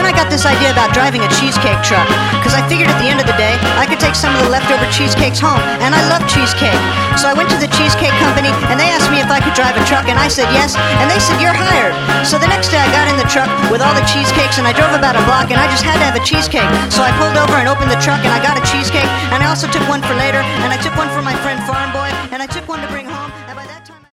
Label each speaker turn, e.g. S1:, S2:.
S1: I got this idea about driving a cheesecake truck, because I figured at the end of the day, I could take some of the leftover cheesecakes home, and I love cheesecake. So I went to the cheesecake company, and they asked me if I could drive a truck, and I said yes, and they said, you're hired. So the next day I got in the truck with all the cheesecakes, and I drove about a block, and I just had to have a cheesecake. So I pulled over and opened the truck, and I got a cheesecake, and I also took one for later, and I took one for my friend Farm Boy, and I took one to bring home.